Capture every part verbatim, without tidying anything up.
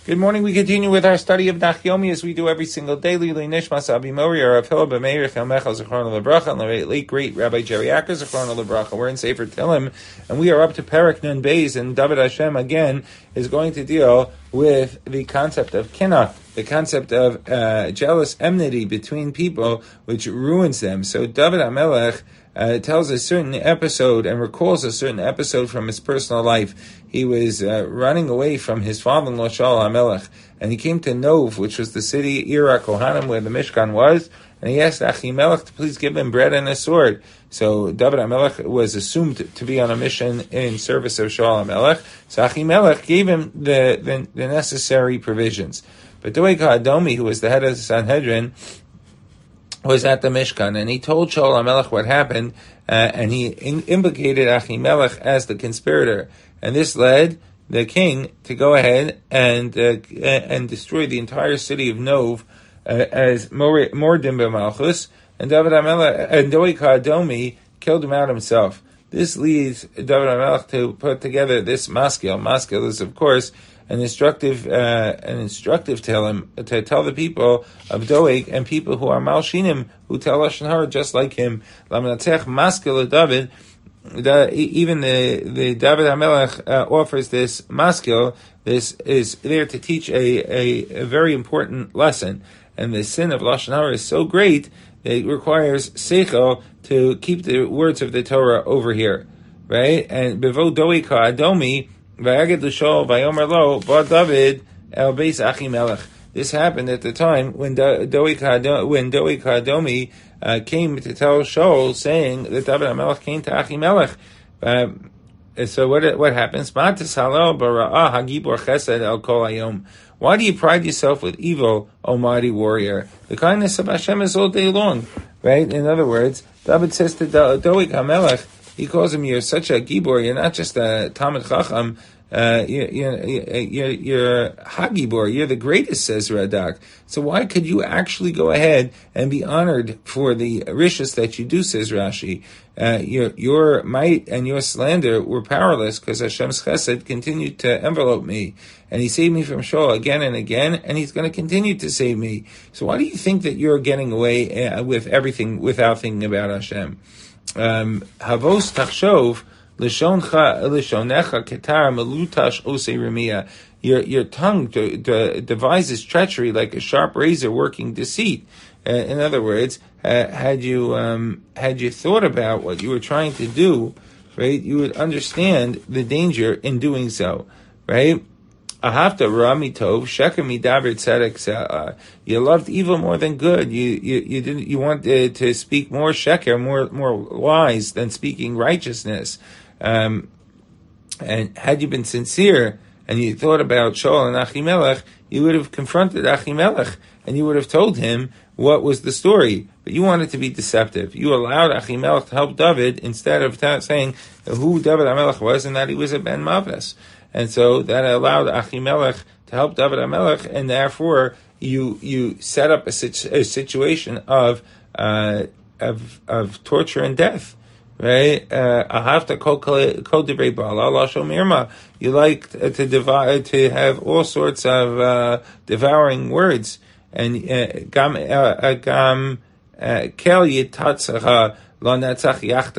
Good morning. We continue with our study of Daf Yomi as we do every single day. Lili Nishmas Abi Mori, Rav Hillel B'Meir Chelmecha Zechron Lebracha, and the late great Rabbi Jerry Acker Zechron Lebracha. We're in Sefer Tehillim, and we are up to Perek Nun Beis, and David Hashem again is going to deal with the concept of kinna, the concept of uh, jealous enmity between people, which ruins them. So David HaMelech Uh, tells a certain episode and recalls a certain episode from his personal life. He was uh, running away from his father-in-law Shaul HaMelech, and he came to Nov, which was the city Ira Kohanim, where the Mishkan was, and he asked Achimelech to please give him bread and a sword. So David HaMelech was assumed to be on a mission in service of Shaul HaMelech, so Achimelech gave him the, the, the necessary provisions. But Doeg HaAdomi, who was the head of the Sanhedrin, was at the Mishkan, and he told Shaul HaMelech what happened, uh, and he in- implicated Achimelech as the conspirator. And this led the king to go ahead and uh, and destroy the entire city of Nov uh, as Mordim b'Malchus, and David HaMelech and Doeg HaAdomi killed him out himself. This leads David HaMelech to put together this maskil. Maskil is, of course, an instructive, uh, an instructive tell him to tell the people of Doeg and people who are Malshinim who tell Lashon Hara just like him. Lamnatzech maskil David. The, even the the David HaMelech uh, offers this maskil. This is there to teach a, a, a very important lesson, and the sin of Lashon Hara is so great that it requires seichel to keep the words of the Torah over here, right? And bevo Doeg HaAdomi. Vayagid l'Shaul vayomer lo ba David el beis Achimelech. This happened at the time when Doeg when Doeg HaAdomi uh, came to tell Shaul, saying that David HaMelech came to Achimelech. Uh, so what what happens? Why do you pride yourself with evil, O mighty warrior? The kindness of Hashem is all day long, right? In other words, David says to Doeg HaMelech, he calls him, you're such a gibor, you're not just a Talmid Chacham, uh, you're, you're, you're, you're a Hagibor, you're the greatest, says Radak. So why could you actually go ahead and be honored for the rishus that you do, says Rashi? Uh, your, your might and your slander were powerless because Hashem's chesed continued to envelope me. And he saved me from Shaul again and again, and he's going to continue to save me. So why do you think that you're getting away uh, with everything without thinking about Hashem? Um, Havos tachshov lishoncha lishonecha ketar melutash osei remia. Your your tongue de, de, devises treachery like a sharp razor working deceit. Uh, in other words, uh, had you um, had you thought about what you were trying to do, right, you would understand the danger in doing so, right? Ahavta rami tov sheker midaber tzedek. You loved evil more than good. You you you didn't. You wanted to speak more sheker, more more lies than speaking righteousness. Um, and had you been sincere and you thought about Shaul and Achimelech, you would have confronted Achimelech and you would have told him what was the story. But you wanted to be deceptive. You allowed Achimelech to help David instead of ta- saying who David HaMelech was and that he was a ben Maves. And so that allowed Achimelech to help David HaMelech, and therefore you you set up a, situ- a situation of uh, of of torture and death, right? Ahavta kol divrei ba'ala lashon mirma. You like to divide, to have all sorts of uh, devouring words, and gam gam kel yitatzacha. So Hashem's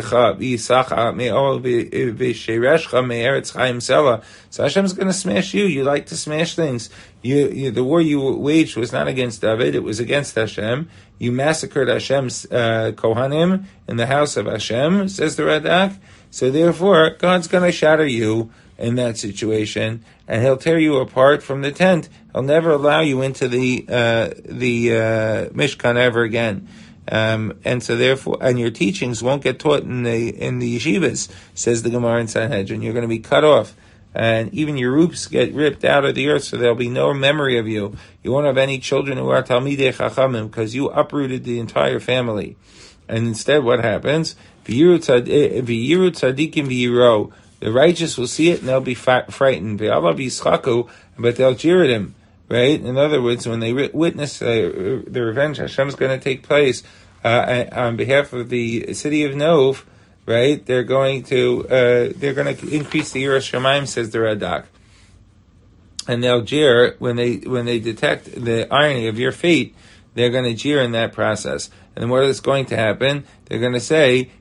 going to smash you. You like to smash things. You, you, the war you waged was not against David, it was against Hashem. You massacred Hashem's uh, Kohanim in the house of Hashem, says the Radak. So therefore, God's going to shatter you in that situation, and He'll tear you apart from the tent. He'll never allow you into the uh, the uh, Mishkan ever again. Um, and so therefore, and your teachings won't get taught in the in the yeshivas, says the Gemara in Sanhedrin. You're going to be cut off, and even your roofs get ripped out of the earth, so there'll be no memory of you. You won't have any children who are Talmidei Chachamim because you uprooted the entire family. And instead, what happens? V'yiru tzadikim v'yiro. The righteous will see it and they'll be frightened. V'alav yischaku, but they'll jeer at him. Right? In other words, when they witness uh, the revenge Hashem's going to take place uh, on behalf of the city of Nov, right? They're going to uh, they're going to increase the Yiras Shamayim, says the Radak. and they'll jeer when they when they detect the irony of your fate. They're going to jeer in that process. And then what is going to happen? They're going to say,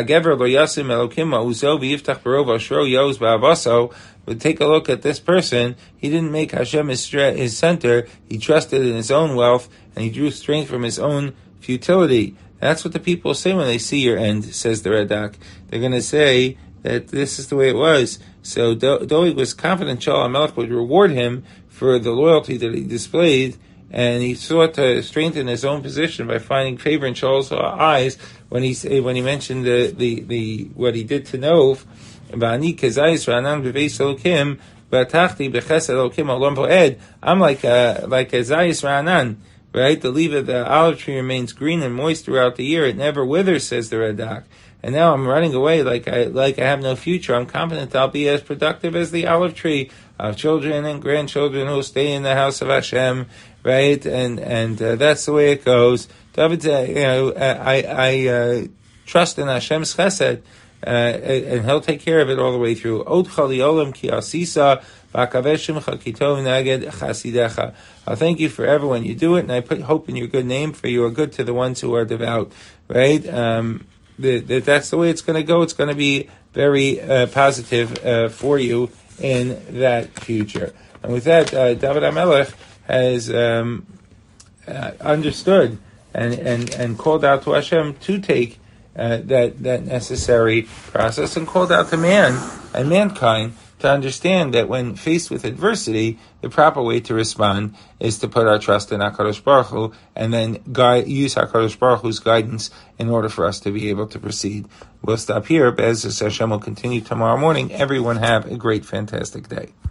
but take a look at this person. He didn't make Hashem his, his center. He trusted in his own wealth, and he drew strength from his own futility. That's what the people say when they see your end, says the Radak. They're going to say that this is the way it was. So Doeg was confident Shaul HaMelech would reward him for the loyalty that he displayed, and he sought to strengthen his own position by finding favor in Shaul's eyes when he when he mentioned the the, the what he did to Nov. I'm like uh, like a Zayis Ra'anan, right? The leaf of the olive tree remains green and moist throughout the year; it never withers, says the Radak. And now I'm running away like I like I have no future. I'm confident I'll be as productive as the olive tree. I have children and grandchildren who will stay in the house of Hashem, right? And and uh, that's the way it goes. David, uh, you know, I I uh, trust in Hashem's chesed, uh, and He'll take care of it all the way through. Od chaliolam ki asisa v'akaveshim chakitov naged chasidecha. I'll thank you forever when you do it, and I put hope in your good name, for you are good to the ones who are devout, right? Um, that that's the way it's going to go. It's going to be very uh, positive uh, for you in that future. And with that, uh, David HaMelech has um, uh, understood and, and, and called out to Hashem to take uh, that that necessary process, and called out to man and mankind to understand that when faced with adversity, the proper way to respond is to put our trust in HaKadosh Baruch Hu, and then guide, use HaKadosh Baruch Hu's guidance in order for us to be able to proceed. We'll stop here. Be'ez Hashem will continue tomorrow morning. Everyone have a great, fantastic day.